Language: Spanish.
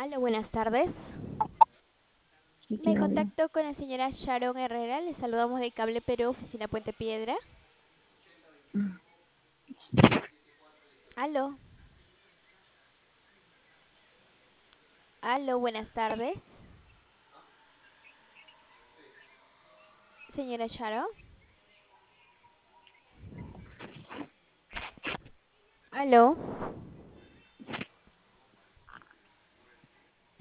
Hola, buenas tardes. Sí, Me ¿quién habla? contacto con la señora Sharon Herrera. Le saludamos de Cable Perú, oficina Puente Piedra. Aló, aló, buenas tardes. Señora Sharon. Aló.